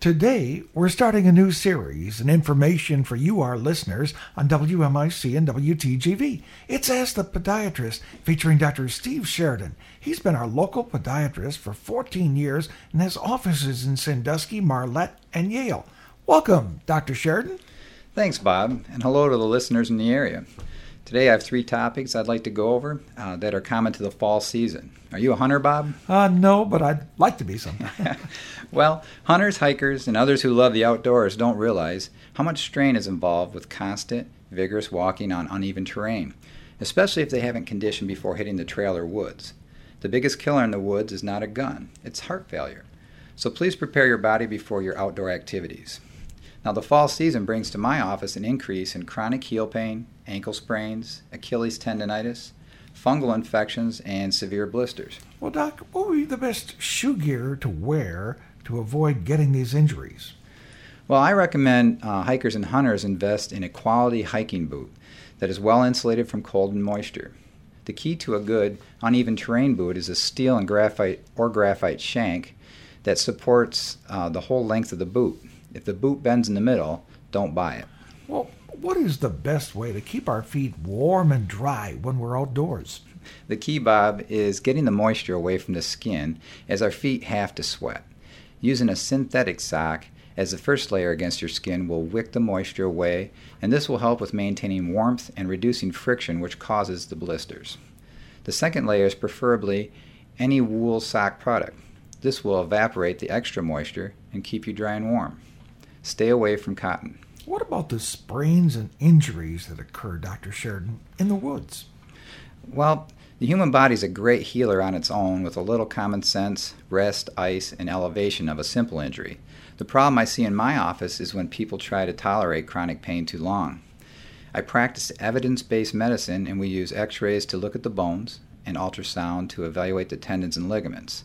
Today, we're starting a new series and information for you, our listeners, on WMIC and WTGV. It's Ask the Podiatrist, featuring Dr. Steve Sheridan. He's been our local podiatrist for 14 years and has offices in Sandusky, Marlette, and Yale. Welcome, Dr. Sheridan. Thanks, Bob, and hello to the listeners in the area. Today I have three topics I'd like to go over that are common to the fall season. Are you a hunter, Bob? No, but I'd like to be sometime. Well, hunters, hikers, and others who love the outdoors don't realize how much strain is involved with constant, vigorous walking on uneven terrain, especially if they haven't conditioned before hitting the trail or woods. The biggest killer in the woods is not a gun, it's heart failure. So please prepare your body before your outdoor activities. Now, the fall season brings to my office an increase in chronic heel pain, ankle sprains, Achilles tendonitis, fungal infections, and severe blisters. Well, Doc, what would be the best shoe gear to wear to avoid getting these injuries? Well, I recommend hikers and hunters invest in a quality hiking boot that is well insulated from cold and moisture. The key to a good, uneven terrain boot is a steel and graphite shank that supports the whole length of the boot. If the boot bends in the middle, don't buy it. Well, what is the best way to keep our feet warm and dry when we're outdoors? The key, Bob, is getting the moisture away from the skin as our feet have to sweat. Using a synthetic sock as the first layer against your skin will wick the moisture away, and this will help with maintaining warmth and reducing friction, which causes the blisters. The second layer is preferably any wool sock product. This will evaporate the extra moisture and keep you dry and warm. Stay away from cotton. What about the sprains and injuries that occur, Dr. Sheridan, in the woods? Well, the human body is a great healer on its own with a little common sense, rest, ice, and elevation of a simple injury. The problem I see in my office is when people try to tolerate chronic pain too long. I practice evidence-based medicine, and we use x-rays to look at the bones and ultrasound to evaluate the tendons and ligaments.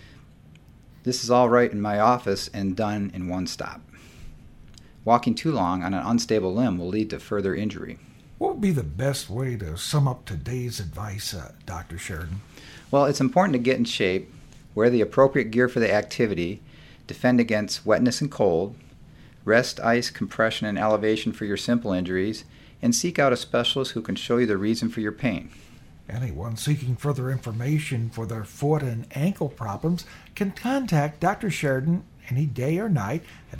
This is all right in my office and done in one stop. Walking too long on an unstable limb will lead to further injury. What would be the best way to sum up today's advice, Dr. Sheridan? Well, it's important to get in shape, wear the appropriate gear for the activity, defend against wetness and cold, rest, ice, compression, and elevation for your simple injuries, and seek out a specialist who can show you the reason for your pain. Anyone seeking further information for their foot and ankle problems can contact Dr. Sheridan any day or night at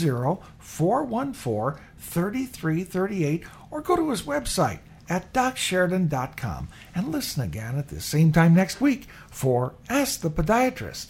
810-414-3338 or go to his website at docsheridan.com and listen again at the same time next week for Ask the Podiatrist.